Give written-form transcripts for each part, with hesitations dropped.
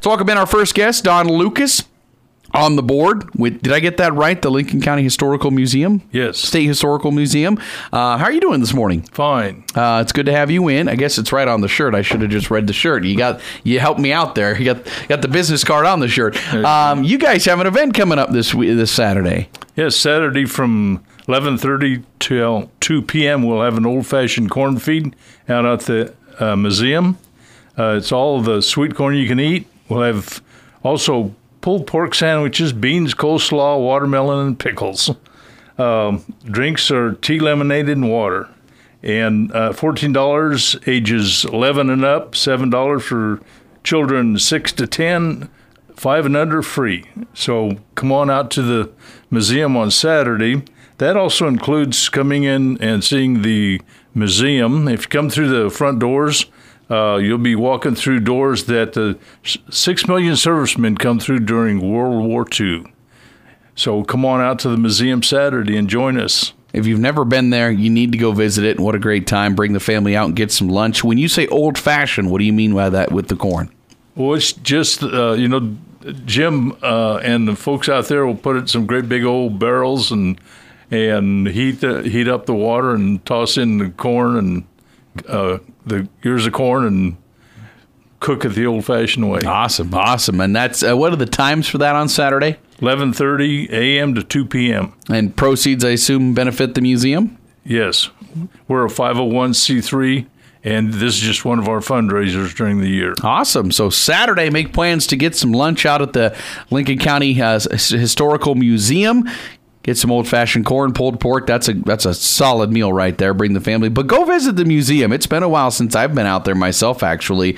So welcome in our first guest, Don Lucas, on the board with, did I get that right? The Lincoln County Historical Museum? Yes. State Historical Museum. How are you doing this morning? Fine. It's good to have you in. I guess it's right on the shirt. I should have just read the shirt. You helped me out there. You got the business card on the shirt. You guys have an event coming up this Saturday. Yes, Saturday from 11:30 till 2 p.m. we'll have an old-fashioned corn feed out at the museum. It's all the sweet corn you can eat. We'll have also pulled pork sandwiches, beans, coleslaw, watermelon, and pickles. Drinks are tea, lemonade, and water. And $14, ages 11 and up, $7 for children 6 to 10, 5 and under free. So come on out to the museum on Saturday. That also includes coming in and seeing the museum. If you come through the front doors, you'll be walking through doors that the 6 million servicemen come through during World War II. So come on out to the museum Saturday and join us. If you've never been there, you need to go visit it. And what a great time. Bring the family out and get some lunch. When you say old-fashioned, what do you mean by that with the corn? Well, it's just, Jim and the folks out there will put it in some great big old barrels and heat up the water and toss in the corn and the ears of corn and cook it the old-fashioned way. Awesome. And that's what are the times for that on Saturday? 11:30 a.m. to 2 p.m. And proceeds, I assume, benefit the museum? Yes. We're a 501c3, and this is just one of our fundraisers during the year. Awesome. So Saturday, make plans to get some lunch out at the Lincoln County Historical Museum. Get some old-fashioned corn, pulled pork. That's a solid meal right there. Bring the family. But go visit the museum. It's been a while since I've been out there myself, actually.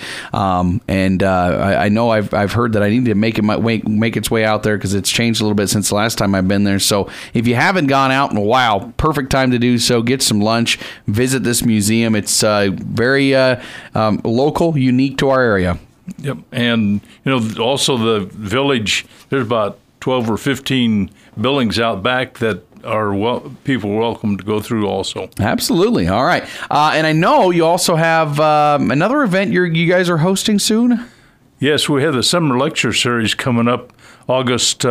I know I've heard that I need to make its way out there because it's changed a little bit since the last time I've been there. So if you haven't gone out in a while, perfect time to do so. Get some lunch. Visit this museum. It's very local, unique to our area. Yep. And, also the village, there's about 12 or 15 buildings out back that are people are welcome to go through also. Absolutely. All right. And I know you also have another event you guys are hosting soon? Yes, we have the summer lecture series coming up August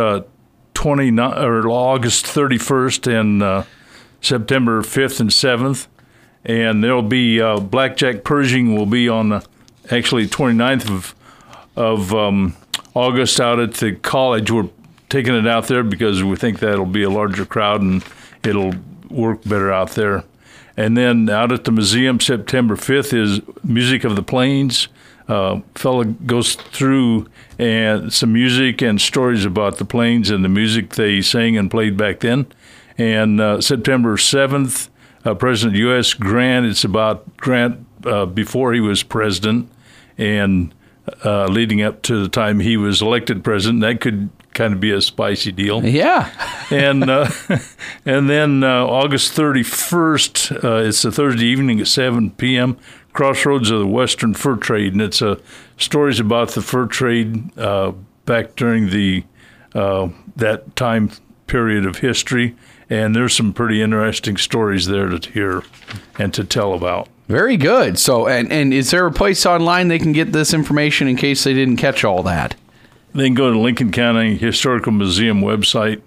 31st and September 5th and 7th. And there'll be Blackjack Pershing will be on actually 29th of August out at the college. We're taking it out there because we think that'll be a larger crowd and it'll work better out there. And then out at the museum, September 5th is Music of the Plains. Fella goes through and some music and stories about the plains and the music they sang and played back then. And September 7th, President U.S. Grant. It's about Grant before he was president and leading up to the time he was elected president. That could kind of be a spicy deal. Yeah. and then August 31st, it's a Thursday evening at 7 p.m., Crossroads of the Western Fur Trade. And it's stories about the fur trade back during the that time period of history. And there's some pretty interesting stories there to hear and to tell about. Very good. So, and is there a place online they can get this information in case they didn't catch all that? They can go to Lincoln County Historical Museum website,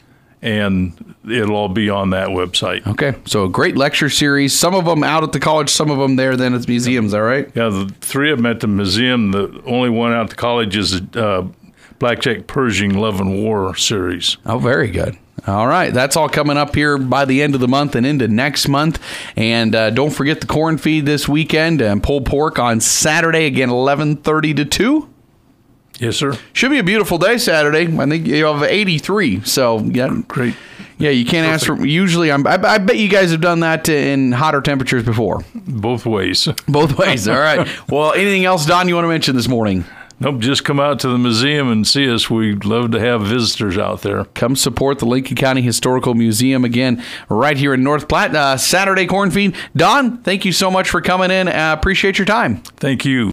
and it'll all be on that website. Okay. So a great lecture series. Some of them out at the college, some of them there then at the museums, all right? Yeah, the three of them at the museum. The only one out at the college is Blackjack Pershing Love and War series. Oh, very good. All right. That's all coming up here by the end of the month and into next month. And don't forget the corn feed this weekend and pulled pork on Saturday, again, 11:30 to 2. Yes, sir. Should be a beautiful day Saturday. I think you have 83. So, yeah. Great. Yeah, you can't ask for. Usually, I bet you guys have done that in hotter temperatures before. Both ways. Both ways. All right. Well, anything else, Don, you want to mention this morning? Nope, just come out to the museum and see us. We'd love to have visitors out there. Come support the Lincoln County Historical Museum again, right here in North Platte. Saturday corn feed. Don, thank you so much for coming in. Appreciate your time. Thank you.